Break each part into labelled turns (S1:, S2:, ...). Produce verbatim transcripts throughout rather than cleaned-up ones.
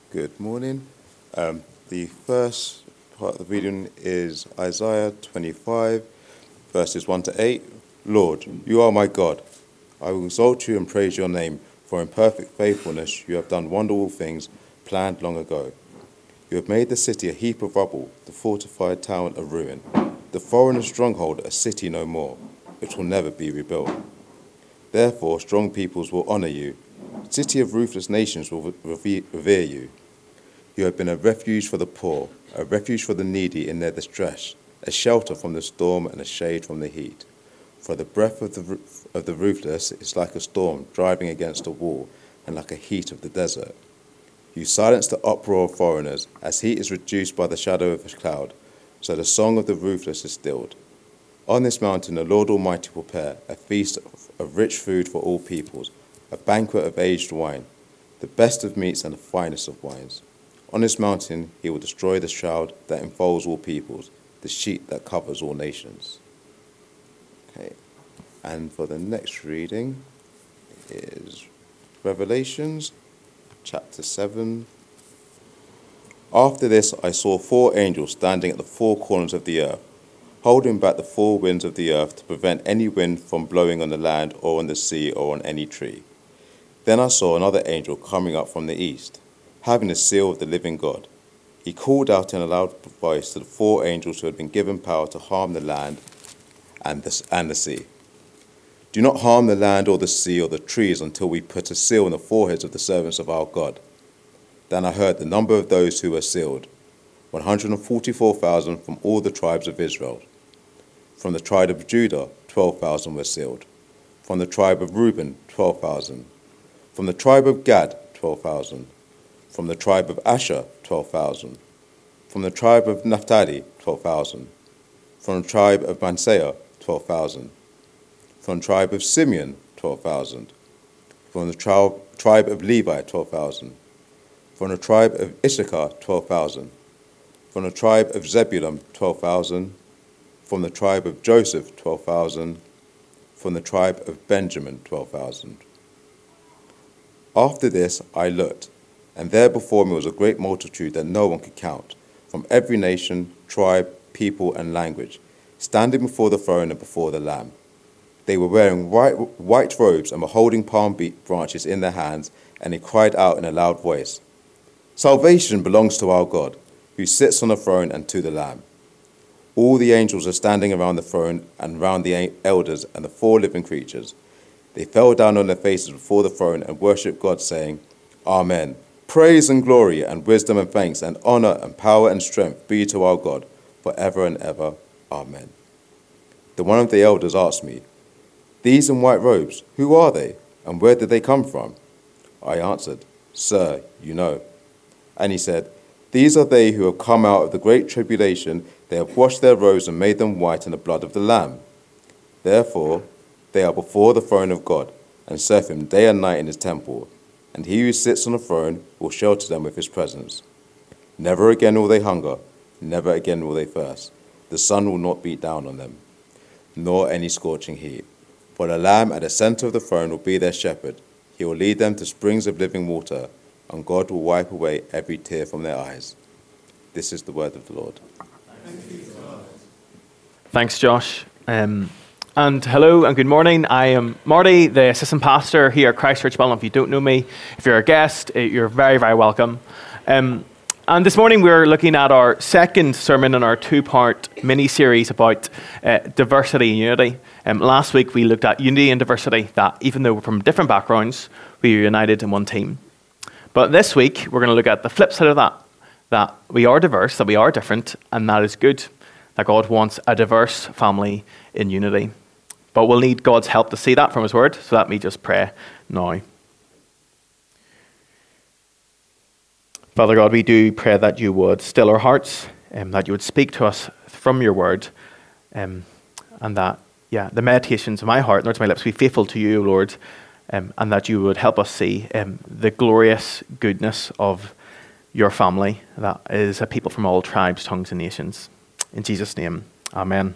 S1: Good morning. Um, the first part of the reading is Isaiah twenty-five, verses one to eight. Lord, you are my God. I will exalt you and praise your name, for in perfect faithfulness you have done wonderful things planned long ago. You have made the city a heap of rubble, the fortified town a ruin, the foreigner's stronghold a city no more, which will never be rebuilt. Therefore strong peoples will honour you. City of ruthless nations will revere you. You have been a refuge for the poor, a refuge for the needy in their distress, a shelter from the storm and a shade from the heat. For the breath of the, of the ruthless is like a storm driving against a wall and like a heat of the desert. You silence the uproar of foreigners, as heat is reduced by the shadow of a cloud, so the song of the ruthless is stilled. On this mountain the Lord Almighty will prepare a feast of rich food for all peoples, a banquet of aged wine, the best of meats and the finest of wines. On this mountain he will destroy the shroud that enfolds all peoples, the sheet that covers all nations. Okay, and for the next reading is Revelations chapter seven. After this I saw four angels standing at the four corners of the earth, holding back the four winds of the earth to prevent any wind from blowing on the land or on the sea or on any tree. Then I saw another angel coming up from the east, having the seal of the living God. He called out in a loud voice to the four angels who had been given power to harm the land and the, and the sea. Do not harm the land or the sea or the trees until we put a seal on the foreheads of the servants of our God. Then I heard the number of those who were sealed, one hundred forty-four thousand from all the tribes of Israel. From the tribe of Judah, twelve thousand were sealed. From the tribe of Reuben, twelve thousand. From the tribe of Gad, twelve thousand. From the tribe of Asher, twelve thousand. From the tribe of Naphtali, twelve thousand. From the tribe of Manasseh, twelve thousand. From the tribe of Simeon, twelve thousand. From the tri- tribe of Levi, twelve thousand. From the tribe of Issachar, twelve thousand. From the tribe of Zebulun, twelve thousand. From the tribe of Joseph, twelve thousand. From the tribe of Benjamin, twelve thousand. After this I looked, and there before me was a great multitude that no one could count, from every nation, tribe, people, and language, standing before the throne and before the Lamb. They were wearing white, white robes and were holding palm branches in their hands, and they cried out in a loud voice, "Salvation belongs to our God, who sits on the throne and to the Lamb." All the angels are standing around the throne and round the elders and the four living creatures. They fell down on their faces before the throne and worshipped God, saying, "Amen. Praise and glory and wisdom and thanks and honor and power and strength be to our God forever and ever. Amen." Then one of the elders asked me, "These in white robes, who are they, and where did they come from?" I answered, "Sir, you know." And he said, "These are they who have come out of the great tribulation. They have washed their robes and made them white in the blood of the Lamb. Therefore they are before the throne of God, and serve him day and night in his temple. And he who sits on the throne will shelter them with his presence. Never again will they hunger, never again will they thirst. The sun will not beat down on them, nor any scorching heat. For the Lamb at the center of the throne will be their shepherd. He will lead them to springs of living water, and God will wipe away every tear from their eyes." This is the word of the Lord.
S2: Thank you, God.
S3: Thanks, Josh. Um, and hello and good morning. I am Marty, the assistant pastor here at Christchurch Balham. If you don't know me, if you're a guest, you're very, very welcome. Um, and this morning we're looking at our second sermon in our two-part mini-series about uh, diversity and unity. Um, last week we looked at unity and diversity, that even though we're from different backgrounds, we are united in one team. But this week we're going to look at the flip side of that, that we are diverse, that we are different, and that is good, that God wants a diverse family in unity. But we'll need God's help to see that from his word, so let me just pray now. Father God, we do pray that you would still our hearts, um, that you would speak to us from your word, um, and that, yeah, the meditations of my heart and words of my lips be faithful to you, Lord, um, and that you would help us see um, the glorious goodness of your family, that is a people from all tribes, tongues, and nations. In Jesus' name, amen.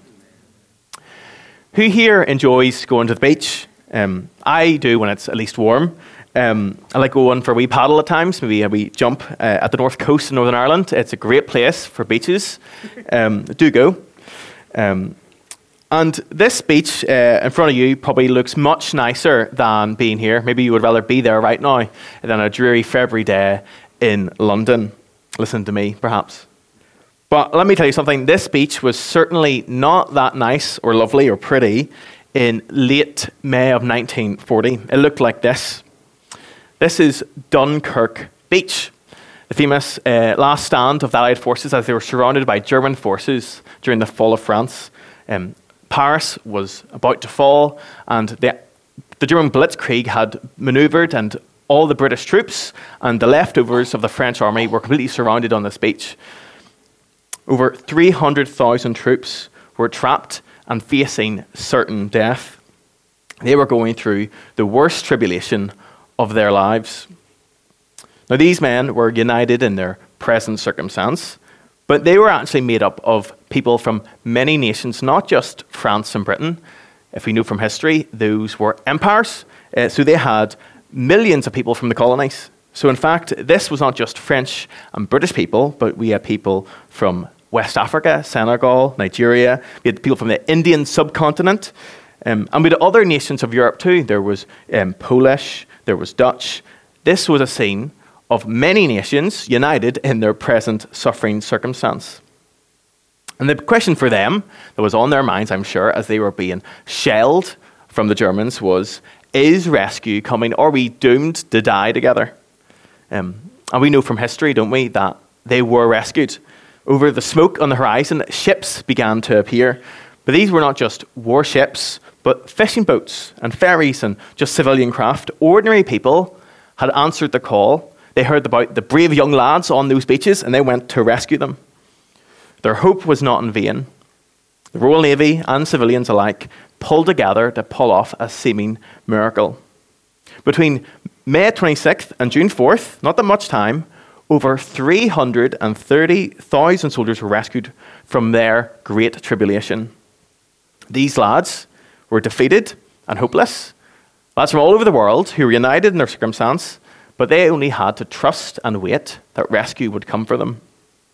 S3: Who here enjoys going to the beach? Um, I do when it's at least warm. Um, I like going for a wee paddle at times, maybe a wee jump uh, at the north coast of Northern Ireland. It's a great place for beaches. Um, do go. Um, and this beach uh, in front of you probably looks much nicer than being here. Maybe you would rather be there right now than a dreary February day in London. Listen to me, perhaps. But let me tell you something. This beach was certainly not that nice or lovely or pretty in late May of nineteen forty. It looked like this. This is Dunkirk Beach, the famous uh, last stand of the Allied forces as they were surrounded by German forces during the fall of France. Um, Paris was about to fall, and the, the German Blitzkrieg had manoeuvred, and all the British troops and the leftovers of the French army were completely surrounded on this beach. Over three hundred thousand troops were trapped and facing certain death. They were going through the worst tribulation of their lives. Now, these men were united in their present circumstance, but they were actually made up of people from many nations, not just France and Britain. If we know from history, those were empires. Uh, so they had millions of people from the colonies. So in fact, this was not just French and British people, but we had people from West Africa, Senegal, Nigeria. We had people from the Indian subcontinent. Um, and we had other nations of Europe too. There was um, Polish, there was Dutch. This was a scene of many nations united in their present suffering circumstance. And the question for them that was on their minds, I'm sure, as they were being shelled from the Germans was, is rescue coming? Are we doomed to die together? Um, and we know from history, don't we, that they were rescued. Over the smoke on the horizon, ships began to appear. But these were not just warships, but fishing boats and ferries and just civilian craft. Ordinary people had answered the call. They heard about the brave young lads on those beaches, and they went to rescue them. Their hope was not in vain. The Royal Navy and civilians alike pulled together to pull off a seeming miracle. Between May twenty-sixth and June fourth, not that much time, over three hundred thirty thousand soldiers were rescued from their great tribulation. These lads were defeated and hopeless. Lads from all over the world who were united in their circumstance, but they only had to trust and wait that rescue would come for them.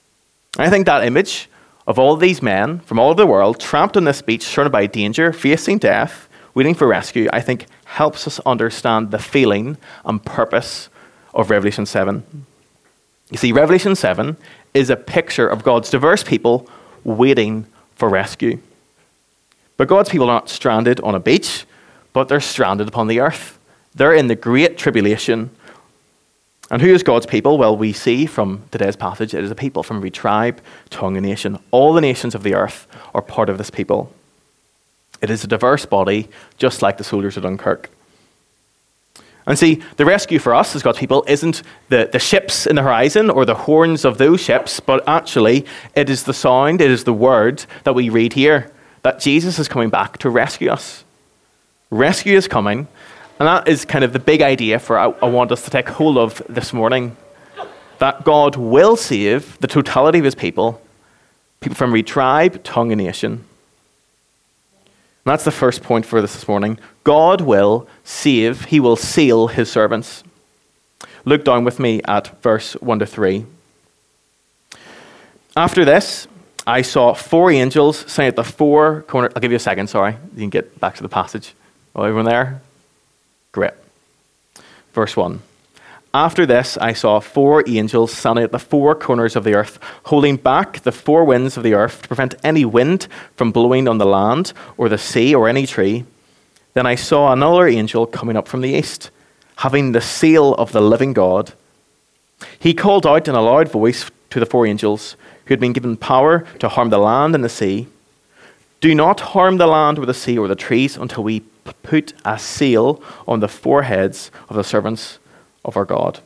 S3: I think that image of all these men from all over the world trapped on this beach, surrounded by danger, facing death, waiting for rescue, I think helps us understand the feeling and purpose of Revelation seven. You see, Revelation seven is a picture of God's diverse people waiting for rescue. But God's people are not stranded on a beach, but they're stranded upon the earth. They're in the great tribulation. And who is God's people? Well, we see from today's passage, it is a people from every tribe, tongue, and nation. All the nations of the earth are part of this people. It is a diverse body, just like the soldiers of Dunkirk. And see, the rescue for us as God's people isn't the, the ships in the horizon or the horns of those ships, but actually it is the sound, it is the word that we read here, that Jesus is coming back to rescue us. Rescue is coming, and that is kind of the big idea for I, I want us to take hold of this morning, that God will save the totality of his people, people from every tribe, tongue, and nation. And that's the first point for this this morning. God will save, he will seal his servants. Look down with me at verse one to three. After this, I saw four angels standing at the four corners. I'll give you a second, sorry. You can get back to the passage. Oh, everyone there? Great. Verse one. After this, I saw four angels standing at the four corners of the earth, holding back the four winds of the earth to prevent any wind from blowing on the land or the sea or any tree. Then I saw another angel coming up from the east, having the seal of the living God. He called out in a loud voice to the four angels who had been given power to harm the land and the sea. Do not harm the land or the sea or the trees until we put a seal on the foreheads of the servants of our God.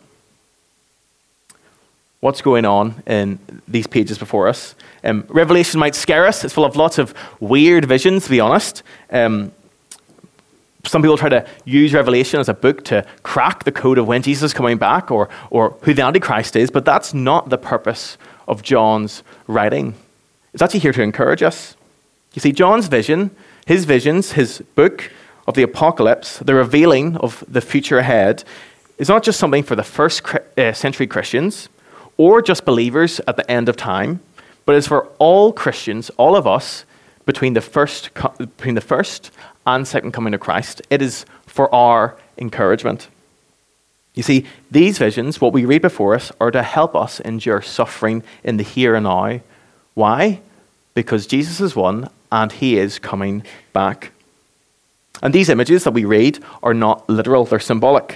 S3: What's going on in these pages before us? Um, Revelation might scare us. It's full of lots of weird visions, to be honest. Um, some people try to use Revelation as a book to crack the code of when Jesus is coming back or, or who the Antichrist is, but that's not the purpose of John's writing. It's actually here to encourage us. You see, John's vision, his visions, his book of the apocalypse, the revealing of the future ahead, is not just something for the first uh, century Christians or just believers at the end of time, but is for all Christians, all of us, between the first between the first and second coming of Christ. It is for our encouragement. You see, these visions, what we read before us, are to help us endure suffering in the here and now. Why? Because Jesus is one and he is coming back. And these images that we read are not literal, they're symbolic.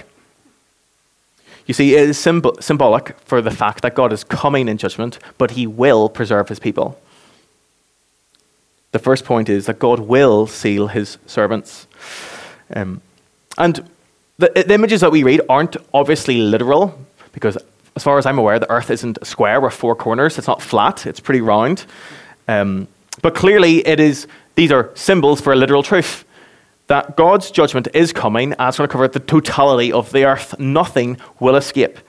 S3: You see, it is symbol- symbolic for the fact that God is coming in judgment, but he will preserve his people. The first point is that God will seal his servants. Um, and the, the images that we read aren't obviously literal, because as far as I'm aware, the earth isn't a square with four corners. It's not flat, it's pretty round. Um, but clearly, it is. These are symbols for a literal truth, that God's judgment is coming, and it's going to cover the totality of the earth. Nothing will escape.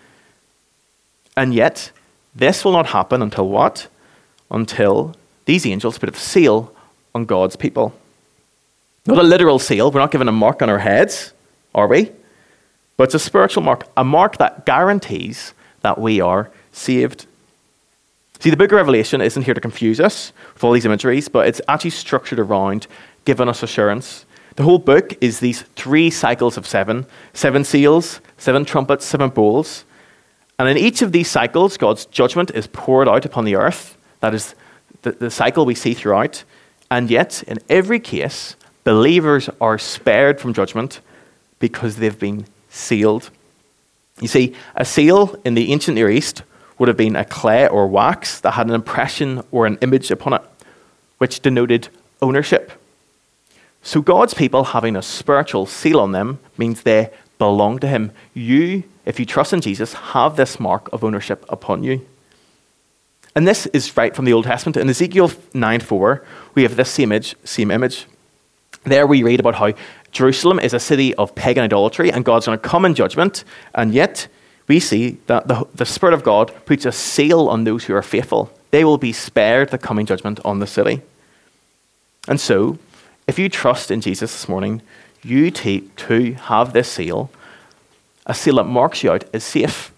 S3: And yet, this will not happen until what? Until these angels put a seal on God's people. Not a literal seal. We're not given a mark on our heads, are we? But it's a spiritual mark, a mark that guarantees that we are saved. See, the book of Revelation isn't here to confuse us with all these imageries, but it's actually structured around giving us assurance. The whole book is these three cycles of seven, seven seals, seven trumpets, seven bowls. And in each of these cycles, God's judgment is poured out upon the earth. That is the, the cycle we see throughout. And yet, in every case, believers are spared from judgment because they've been sealed. You see, a seal in the ancient Near East would have been a clay or wax that had an impression or an image upon it, which denoted ownership. So God's people having a spiritual seal on them means they belong to him. You, if you trust in Jesus, have this mark of ownership upon you. And this is right from the Old Testament. In Ezekiel nine four, we have this same image, same image. There we read about how Jerusalem is a city of pagan idolatry and God's going to come in judgment. And yet we see that the, the Spirit of God puts a seal on those who are faithful. They will be spared the coming judgment on the city. And so, if you trust in Jesus this morning, you too have this seal, a seal that marks you out as safe.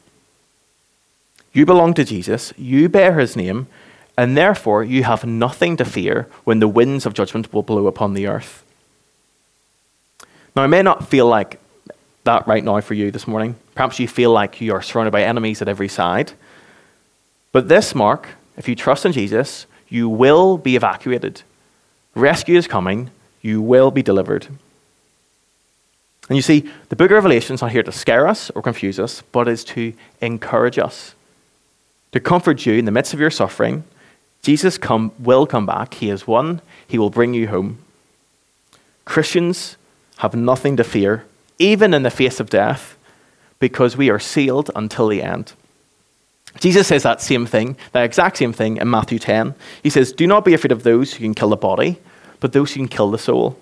S3: You belong to Jesus, you bear his name, and therefore you have nothing to fear when the winds of judgment will blow upon the earth. Now, it may not feel like that right now for you this morning. Perhaps you feel like you are surrounded by enemies at every side. But this mark, if you trust in Jesus, you will be evacuated. Rescue is coming. You will be delivered. And you see, the book of Revelation is not here to scare us or confuse us, but is to encourage us, to comfort you in the midst of your suffering. Jesus come, will come back. He is one. He will bring you home. Christians have nothing to fear, even in the face of death, because we are sealed until the end. Jesus says that same thing, that exact same thing in Matthew ten. He says, do not be afraid of those who can kill the body, but those who can kill the soul.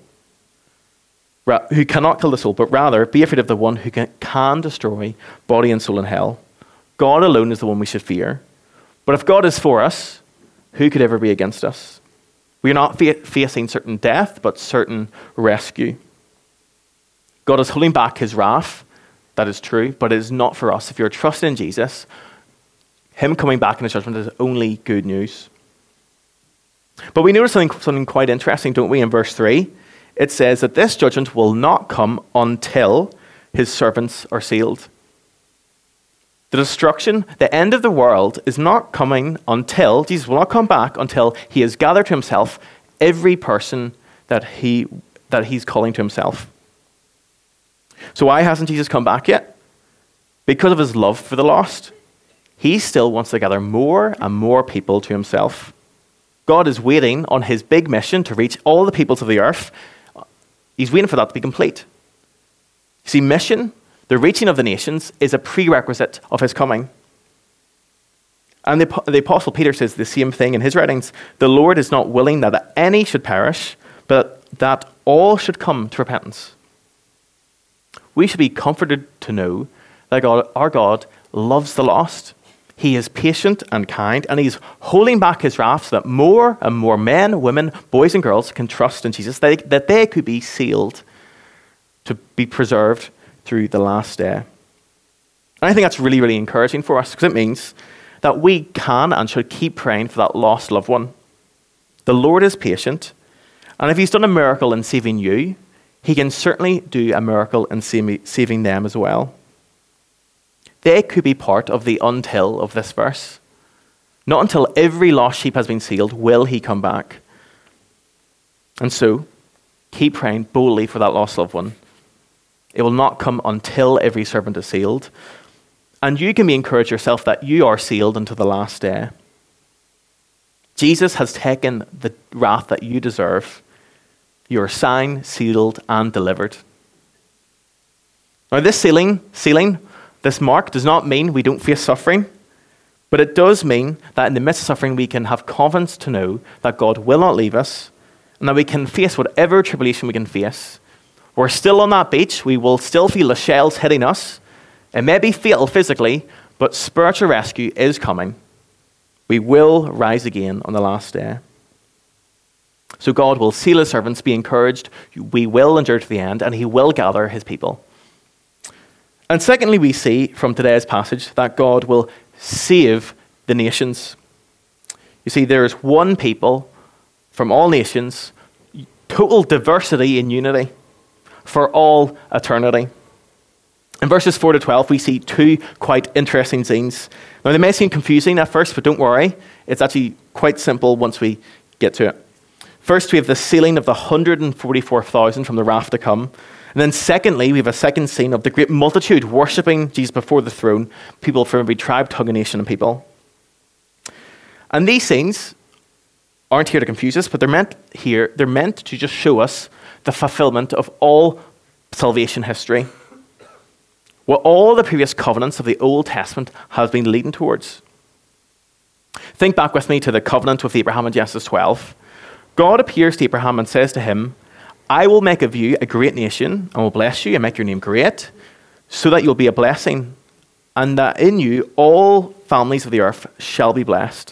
S3: Ra- who cannot kill the soul, but rather be afraid of the one who can, can destroy body and soul in hell. God alone is the one we should fear. But if God is for us, who could ever be against us? We are not fa- facing certain death, but certain rescue. God is holding back his wrath. That is true, but it is not for us. If you're trusting in Jesus, him coming back in his judgment is only good news. But we notice something, something quite interesting, don't we, in verse three? It says that this judgment will not come until his servants are sealed. The destruction, the end of the world, is not coming until, Jesus will not come back until he has gathered to himself every person that he that he's calling to himself. So why hasn't Jesus come back yet? Because of his love for the lost. He still wants to gather more and more people to himself. God is waiting on his big mission to reach all the peoples of the earth. He's waiting for that to be complete. You see, mission, the reaching of the nations, is a prerequisite of his coming. And the, the Apostle Peter says the same thing in his writings. The Lord is not willing that any should perish, but that all should come to repentance. We should be comforted to know that God, our God loves the lost. He is patient and kind, and he's holding back his wrath so that more and more men, women, boys and girls can trust in Jesus, that they, that they could be sealed to be preserved through the last day. And I think that's really, really encouraging for us, because it means that we can and should keep praying for that lost loved one. The Lord is patient, and if he's done a miracle in saving you, he can certainly do a miracle in saving them as well. They could be part of the until of this verse. Not until every lost sheep has been sealed will he come back. And so, keep praying boldly for that lost loved one. It will not come until every servant is sealed. And you can be encouraged yourself that you are sealed until the last day. Jesus has taken the wrath that you deserve. You are signed, sealed, and delivered. Now, this sealing, sealing, this mark does not mean we don't face suffering, but it does mean that in the midst of suffering, we can have confidence to know that God will not leave us, and that we can face whatever tribulation we can face. We're still on that beach. We will still feel the shells hitting us. It may be fatal physically, but spiritual rescue is coming. We will rise again on the last day. So God will seal his servants, be encouraged. We will endure to the end, and he will gather his people. And secondly, we see from today's passage that God will save the nations. You see, there is one people from all nations, total diversity in unity for all eternity. In verses four to twelve, we see two quite interesting scenes. Now, they may seem confusing at first, but don't worry. It's actually quite simple once we get to it. First, we have the sealing of the one hundred forty-four thousand from the wrath to come. And then secondly, we have a second scene of the great multitude worshipping Jesus before the throne, people from every tribe, tongue, and nation and people. And these scenes aren't here to confuse us, but they're meant here, they're meant to just show us the fulfillment of all salvation history. What all the previous covenants of the Old Testament have been leading towards. Think back with me to the covenant with Abraham in Genesis twelve. God appears to Abraham and says to him, I will make of you a great nation and will bless you and make your name great so that you'll be a blessing and that in you all families of the earth shall be blessed.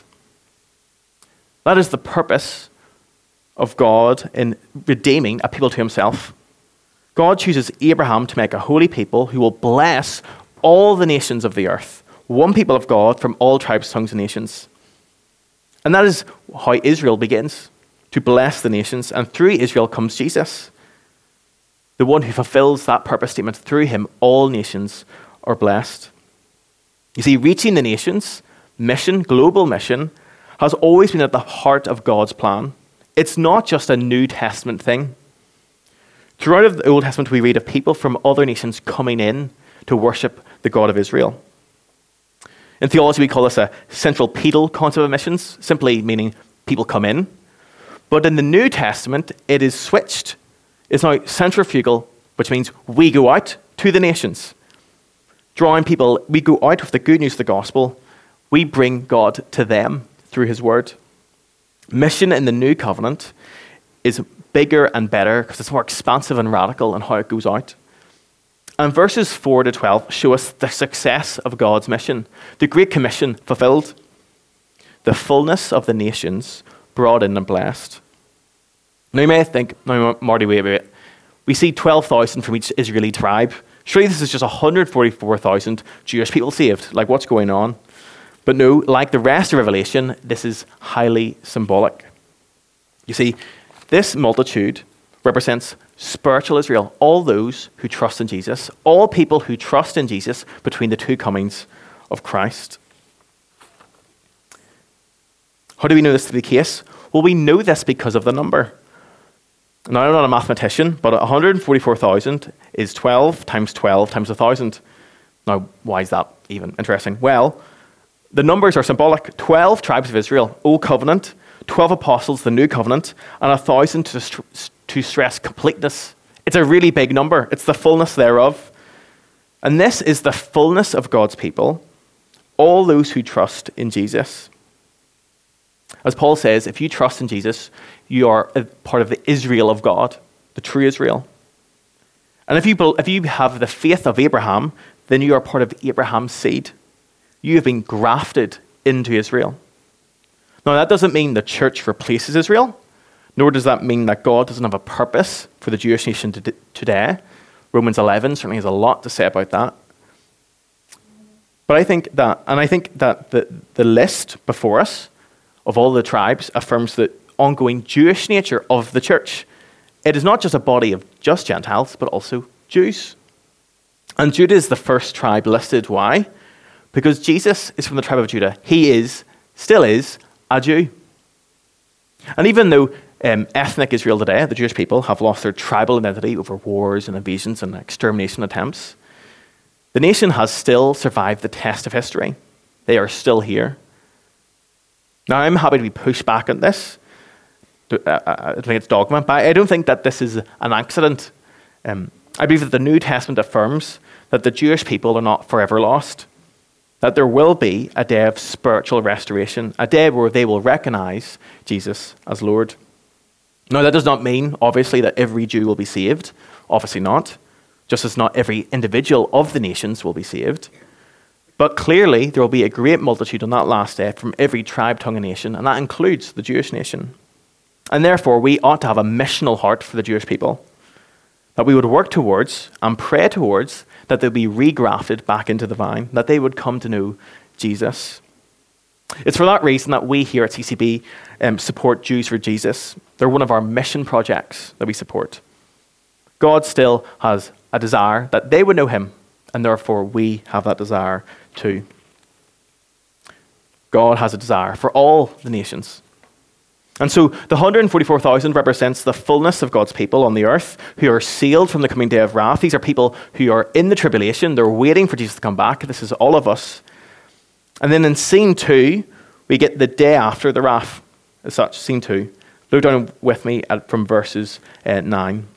S3: That is the purpose of God in redeeming a people to himself. God chooses Abraham to make a holy people who will bless all the nations of the earth, one people of God from all tribes, tongues, and nations. And that is how Israel begins, to bless the nations, and through Israel comes Jesus, the one who fulfills that purpose statement. Through him, all nations are blessed. You see, reaching the nations, mission, global mission, has always been at the heart of God's plan. It's not just a New Testament thing. Throughout the Old Testament, we read of people from other nations coming in to worship the God of Israel. In theology, we call this a centripetal concept of missions, simply meaning people come in. But in the New Testament, it is switched. It's now centrifugal, which means we go out to the nations. Drawing people, we go out with the good news of the gospel. We bring God to them through his word. Mission in the new covenant is bigger and better because it's more expansive and radical in how it goes out. And verses four to twelve show us the success of God's mission, the Great Commission fulfilled, the fullness of the nations brought in and blessed. Now you may think, no, Marty, wait, wait, wait. We see twelve thousand from each Israeli tribe. Surely this is just one hundred forty-four thousand Jewish people saved. Like, what's going on? But no, like the rest of Revelation, this is highly symbolic. You see, this multitude represents spiritual Israel, all those who trust in Jesus, all people who trust in Jesus between the two comings of Christ. How do we know this to be the case? Well, we know this because of the number. Now, I'm not a mathematician, but one hundred forty-four thousand is twelve times twelve times one thousand. Now, why is that even interesting? Well, the numbers are symbolic. twelve tribes of Israel, Old Covenant, twelve apostles, the New Covenant, and one thousand to, st- to stress completeness. It's a really big number. It's the fullness thereof. And this is the fullness of God's people, all those who trust in Jesus. As Paul says, if you trust in Jesus, you are a part of the Israel of God, the true Israel. And if you, if you have the faith of Abraham, then you are part of Abraham's seed. You have been grafted into Israel. Now, that doesn't mean the church replaces Israel, nor does that mean that God doesn't have a purpose for the Jewish nation today. Romans eleven certainly has a lot to say about that. But I think that, and I think that the, the list before us of all the tribes affirms the ongoing Jewish nature of the church. It is not just a body of just Gentiles, but also Jews. And Judah is the first tribe listed. Why? Because Jesus is from the tribe of Judah. He is, still is, a Jew. And even though um, ethnic Israel today, the Jewish people, have lost their tribal identity over wars and invasions and extermination attempts, the nation has still survived the test of history. They are still here. Now, I'm happy to be pushed back on this. I think it's dogma, but I don't think that this is an accident. Um, I believe that the New Testament affirms that the Jewish people are not forever lost, that there will be a day of spiritual restoration, a day where they will recognize Jesus as Lord. Now, that does not mean, obviously, that every Jew will be saved. Obviously not. Just as not every individual of the nations will be saved. But clearly, there will be a great multitude on that last day from every tribe, tongue, and nation, and that includes the Jewish nation. And therefore, we ought to have a missional heart for the Jewish people, that we would work towards and pray towards that they'll be regrafted back into the vine, that they would come to know Jesus. It's for that reason that we here at C C B um, support Jews for Jesus. They're one of our mission projects that we support. God still has a desire that they would know him, and therefore we have that desire too. God has a desire for all the nations. And so the one hundred forty-four thousand represents the fullness of God's people on the earth who are sealed from the coming day of wrath. These are people who are in the tribulation. They're waiting for Jesus to come back. This is all of us. And then in scene two, we get the day after the wrath as such, scene two. Look down with me at, from verses uh, nine.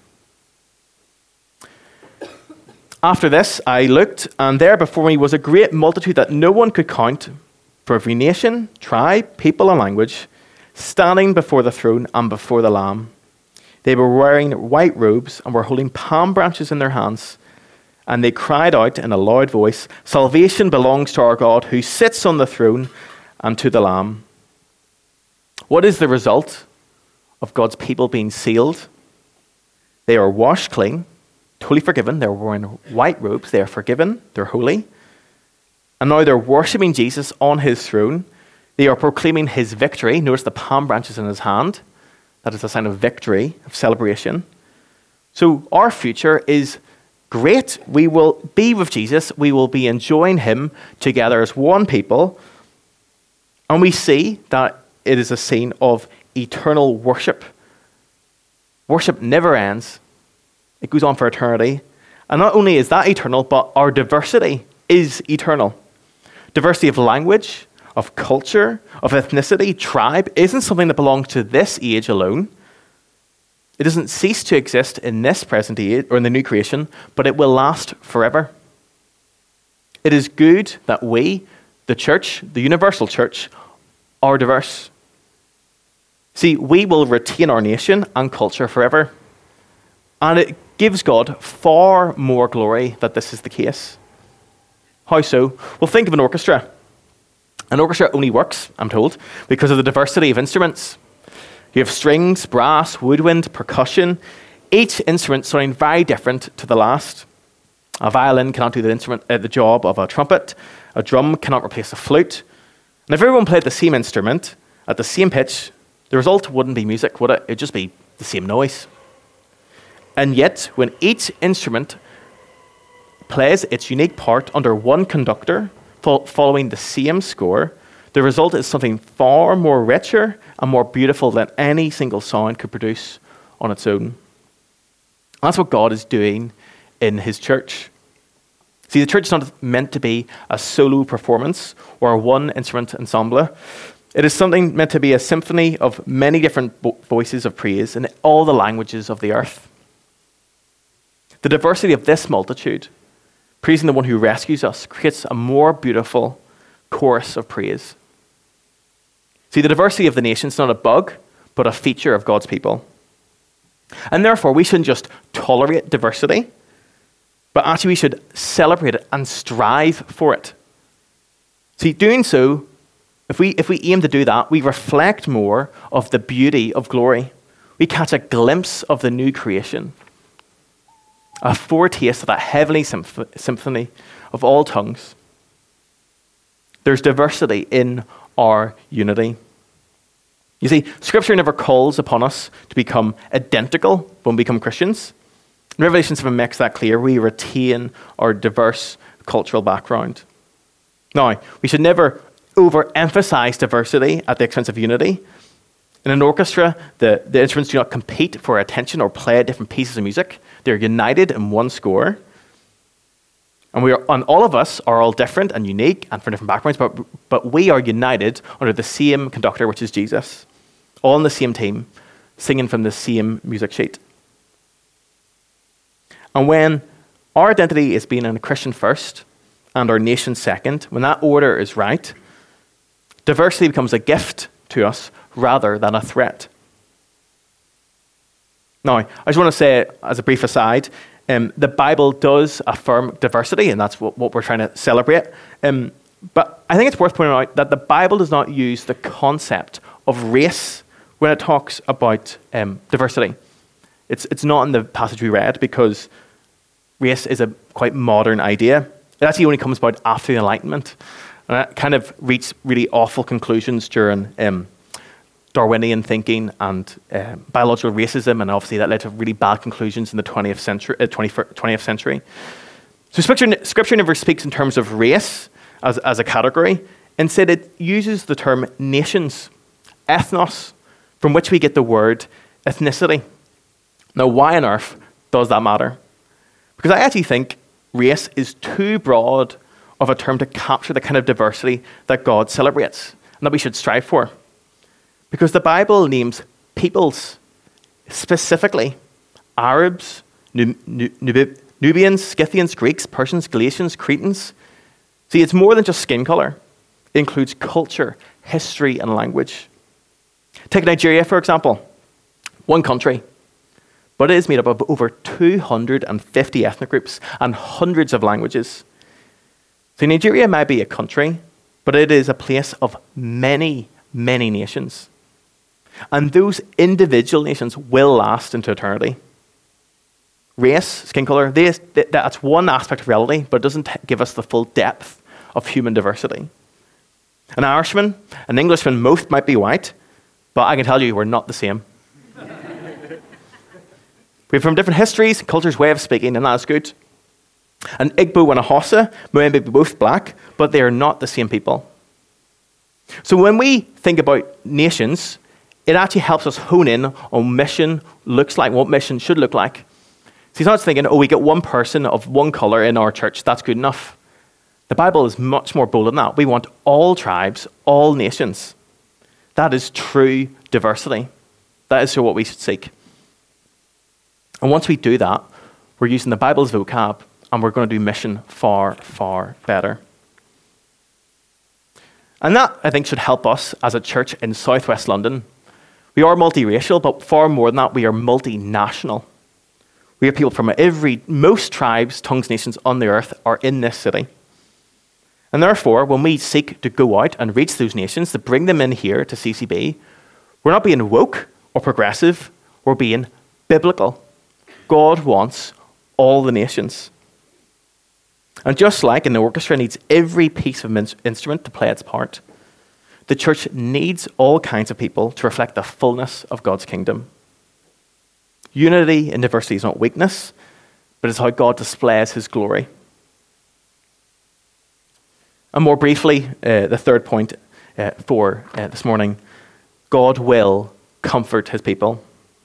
S3: After this, I looked, and there before me was a great multitude that no one could count, for every nation, tribe, people, and language, standing before the throne and before the Lamb. They were wearing white robes and were holding palm branches in their hands. And they cried out in a loud voice, "Salvation belongs to our God who sits on the throne and to the Lamb." What is the result of God's people being sealed? They are washed clean, totally forgiven. They're wearing white robes. They are forgiven. They're holy. And now they're worshiping Jesus on his throne. They are proclaiming his victory. Notice the palm branches in his hand. That is a sign of victory, of celebration. So our future is great. We will be with Jesus. We will be enjoying him together as one people. And we see that it is a scene of eternal worship. Worship never ends. It goes on for eternity. And not only is that eternal, but our diversity is eternal. Diversity of language, of culture, of ethnicity, tribe, isn't something that belongs to this age alone. It doesn't cease to exist in this present age or in the new creation, but it will last forever. It is good that we, the church, the universal church, are diverse. See, we will retain our nation and culture forever. And it gives God far more glory that this is the case. How so? Well, think of an orchestra. An orchestra only works, I'm told, because of the diversity of instruments. You have strings, brass, woodwind, percussion, each instrument sounding very different to the last. A violin cannot do the instrument, uh, the job of a trumpet. A drum cannot replace a flute. And if everyone played the same instrument at the same pitch, the result wouldn't be music, would it? It'd just be the same noise. And yet, when each instrument plays its unique part under one conductor, fo- following the same score, the result is something far more richer and more beautiful than any single sound could produce on its own. That's what God is doing in his church. See, the church is not meant to be a solo performance or a one-instrument ensemble. It is something meant to be a symphony of many different voices of praise in all the languages of the earth. The diversity of this multitude, praising the one who rescues us, creates a more beautiful chorus of praise. See, the diversity of the nations is not a bug, but a feature of God's people. And therefore, we shouldn't just tolerate diversity, but actually we should celebrate it and strive for it. See, doing so, if we, if we aim to do that, we reflect more of the beauty of glory. We catch a glimpse of the new creation, a foretaste of that heavenly symph- symphony of all tongues. There's diversity in our unity. You see, Scripture never calls upon us to become identical when we become Christians. Revelation seven makes that clear. We retain our diverse cultural background. Now, we should never overemphasize diversity at the expense of unity. In an orchestra, the, the instruments do not compete for attention or play different pieces of music. They're united in one score. And we are, and all of us are all different and unique and from different backgrounds, but, but we are united under the same conductor, which is Jesus. All on the same team, singing from the same music sheet. And when our identity is being a Christian first and our nation second, when that order is right, diversity becomes a gift to us rather than a threat. Now, I just want to say, as a brief aside, um, the Bible does affirm diversity, and that's what, what we're trying to celebrate. Um, but I think it's worth pointing out that the Bible does not use the concept of race when it talks about um, diversity. It's, it's not in the passage we read, because race is a quite modern idea. It actually only comes about after the Enlightenment. And it kind of reached really awful conclusions during um, Darwinian thinking and uh, biological racism, and obviously that led to really bad conclusions in the twentieth century. Uh, twentieth century. So scripture, scripture never speaks in terms of race as, as a category. Instead, it uses the term nations, ethnos, from which we get the word ethnicity. Now, why on earth does that matter? Because I actually think race is too broad of a term to capture the kind of diversity that God celebrates and that we should strive for. Because the Bible names peoples, specifically Arabs, Nub- Nub- Nubians, Scythians, Greeks, Persians, Galatians, Cretans. See, it's more than just skin color. It includes culture, history, and language. Take Nigeria, for example. One country, but it is made up of over two hundred fifty ethnic groups and hundreds of languages. So Nigeria might be a country, but it is a place of many, many nations. And those individual nations will last into eternity. Race, skin color, they, that's one aspect of reality, but it doesn't give us the full depth of human diversity. An Irishman, an Englishman, most might be white, but I can tell you we're not the same. We're from different histories, cultures, way of speaking, and that's good. An Igbo and a Hausa may be both black, but they are not the same people. So when we think about nations, it actually helps us hone in on mission looks like, what mission should look like. So he's not thinking, oh, we get one person of one color in our church, that's good enough. The Bible is much more bold than that. We want all tribes, all nations. That is true diversity. That is what we should seek. And once we do that, we're using the Bible's vocab, and we're going to do mission far, far better. And that, I think, should help us as a church in southwest London. We are multiracial, but far more than that, we are multinational. We have people from every, most tribes, tongues, nations on the earth are in this city. And therefore, when we seek to go out and reach those nations, to bring them in here to C C B, we're not being woke or progressive, we're being biblical. God wants all the nations. And just like an orchestra needs every piece of instrument to play its part, the church needs all kinds of people to reflect the fullness of God's kingdom. Unity in diversity is not weakness, but it's how God displays his glory. And more briefly, uh, the third point uh, for uh, this morning, God will comfort his people.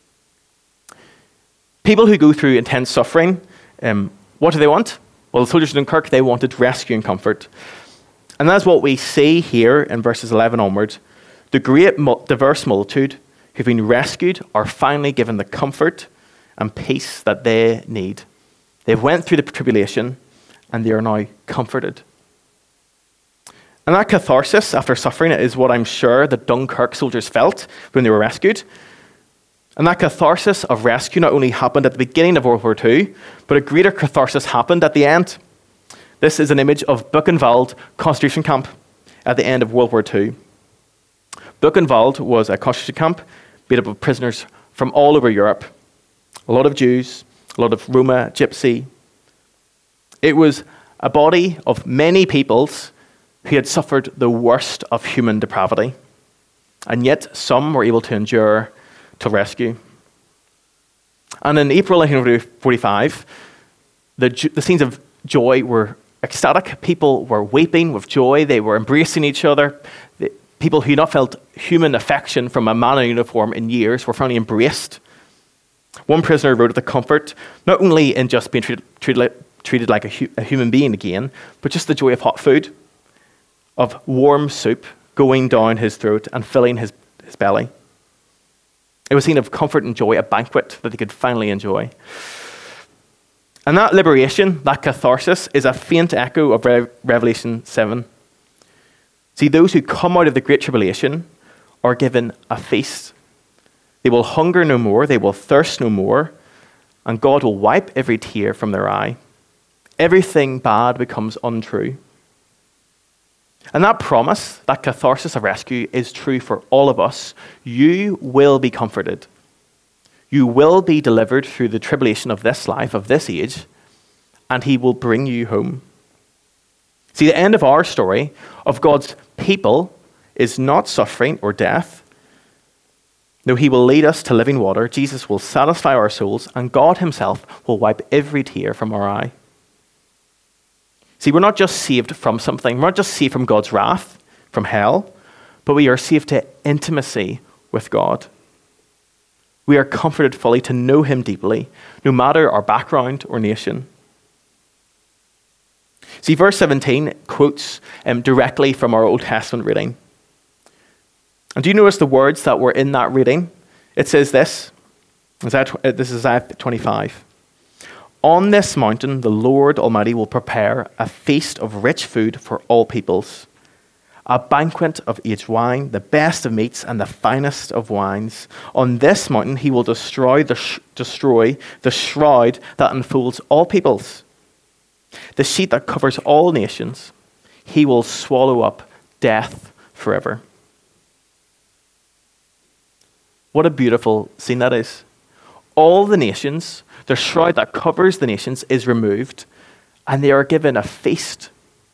S3: People who go through intense suffering, um, what do they want? Well, the soldiers of Dunkirk, they wanted rescue and comfort. And that's what we see here in verses eleven onward. The great diverse multitude who've been rescued are finally given the comfort and peace that they need. They've went through the tribulation and they are now comforted. And that catharsis after suffering is what I'm sure the Dunkirk soldiers felt when they were rescued. And that catharsis of rescue not only happened at the beginning of World War Two, but a greater catharsis happened at the end. This is an image of Buchenwald concentration camp at the end of World War Two. Buchenwald was a concentration camp made up of prisoners from all over Europe. A lot of Jews, a lot of Roma, Gypsy. It was a body of many peoples who had suffered the worst of human depravity, and yet some were able to endure to rescue. And in April nineteen forty-five, the, the scenes of joy were ecstatic. People were weeping with joy. They were embracing each other. The people who had not felt human affection from a man in uniform in years were finally embraced. One prisoner wrote of the comfort, not only in just being treated, treated, like, treated like a, hu- a human being again, but just the joy of hot food, of warm soup going down his throat and filling his, his belly. It was a scene of comfort and joy, a banquet that he could finally enjoy. And that liberation, that catharsis, is a faint echo of Re- Revelation seven. See, those who come out of the Great Tribulation are given a feast. They will hunger no more, they will thirst no more, and God will wipe every tear from their eye. Everything bad becomes untrue. And that promise, that catharsis of rescue, is true for all of us. You will be comforted. You will be delivered through the tribulation of this life, of this age, and he will bring you home. See, the end of our story, of God's people, is not suffering or death. No, he will lead us to living water. Jesus will satisfy our souls, and God himself will wipe every tear from our eye. See, we're not just saved from something. We're not just saved from God's wrath, from hell, but we are saved to intimacy with God. We are comforted fully to know him deeply, no matter our background or nation. See, verse seventeen quotes um, directly from our Old Testament reading. And do you notice the words that were in that reading? It says this. This is Isaiah twenty-five. On this mountain, the Lord Almighty will prepare a feast of rich food for all peoples, a banquet of aged wine, the best of meats and the finest of wines. On this mountain, he will destroy the, sh- destroy the shroud that enfolds all peoples, the sheet that covers all nations. He will swallow up death forever. What a beautiful scene that is. All the nations, the shroud that covers the nations is removed, and they are given a feast.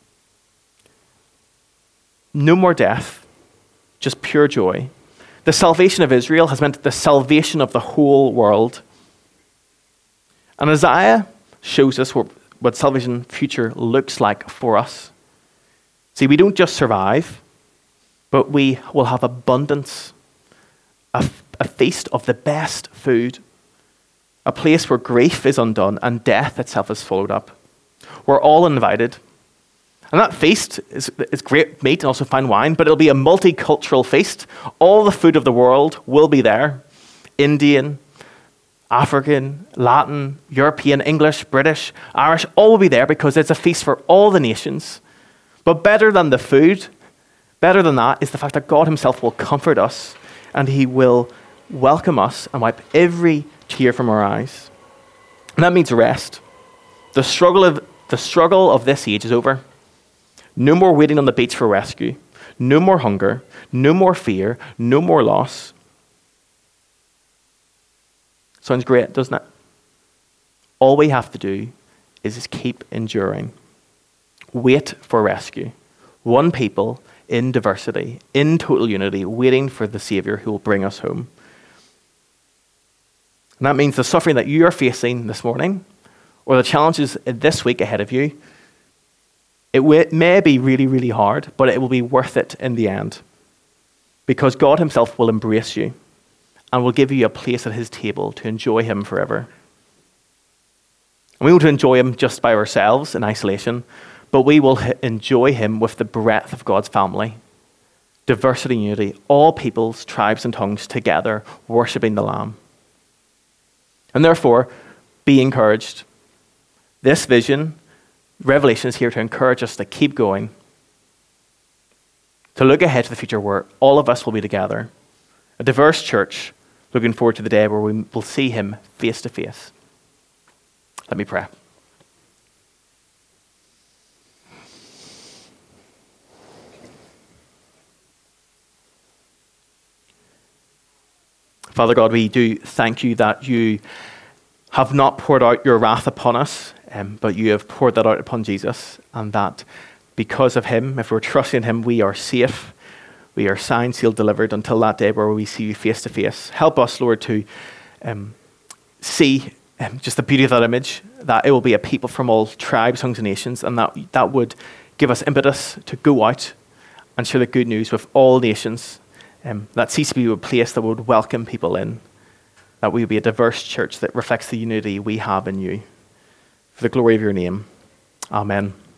S3: No more death, just pure joy. The salvation of Israel has meant the salvation of the whole world. And Isaiah shows us what, what salvation future looks like for us. See, we don't just survive, but we will have abundance, a, a feast of the best food, a place where grief is undone and death itself is followed up. We're all invited. And that feast is, is great meat and also fine wine, but it'll be a multicultural feast. All the food of the world will be there. Indian, African, Latin, European, English, British, Irish, all will be there because it's a feast for all the nations. But better than the food, better than that, is the fact that God himself will comfort us and he will welcome us and wipe every tear from our eyes. And that means rest. The struggle of, the struggle of this age is over. No more waiting on the beach for rescue. No more hunger. No more fear. No more loss. Sounds great, doesn't it? All we have to do is just keep enduring. Wait for rescue. One people in diversity, in total unity, waiting for the Savior who will bring us home. And that means the suffering that you are facing this morning, or the challenges this week ahead of you, it w- may be really, really hard, but it will be worth it in the end. Because God himself will embrace you and will give you a place at his table to enjoy him forever. And we want to enjoy him just by ourselves in isolation, but we will h- enjoy him with the breadth of God's family. Diversity and unity, all peoples, tribes and tongues together, worshipping the Lamb. And therefore, be encouraged. This vision, Revelation, is here to encourage us to keep going, to look ahead to the future where all of us will be together. A diverse church looking forward to the day where we will see him face to face. Let me pray. Father God, we do thank you that you have not poured out your wrath upon us, um, but you have poured that out upon Jesus, and that because of him, if we're trusting in him, we are safe. We are signed, sealed, delivered until that day where we see you face to face. Help us, Lord, to um, see um, just the beauty of that image, that it will be a people from all tribes, tongues, and nations, and that that would give us impetus to go out and share the good news with all nations. Um, that C C B would be a place that would welcome people in, that we would be a diverse church that reflects the unity we have in you. For the glory of your name, amen.